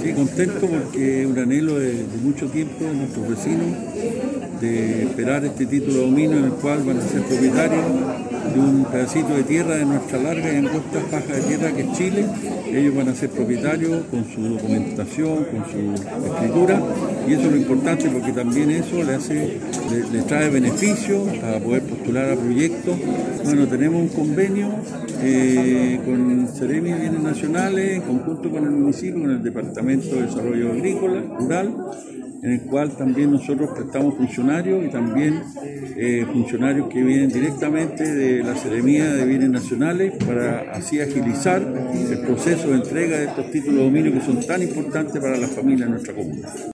Sí, contento porque es un anhelo de mucho tiempo de nuestros vecinos de esperar este título de dominio en el cual van a ser propietarios de un pedacito de tierra de nuestra larga y angosta faja de tierra que es Chile. Ellos van a ser propietarios con su documentación, con su escritura, y eso es lo importante porque también eso les trae beneficios a poder postular a proyectos. Bueno, tenemos un convenio con Seremi de Bienes Nacionales en conjunto con el municipio, con el Departamento de Desarrollo Agrícola, Rural, en el cual también nosotros prestamos funcionarios y también funcionarios que vienen directamente de la Seremía de Bienes Nacionales para así agilizar el proceso de entrega de estos títulos de dominio que son tan importantes para las familias de nuestra comuna.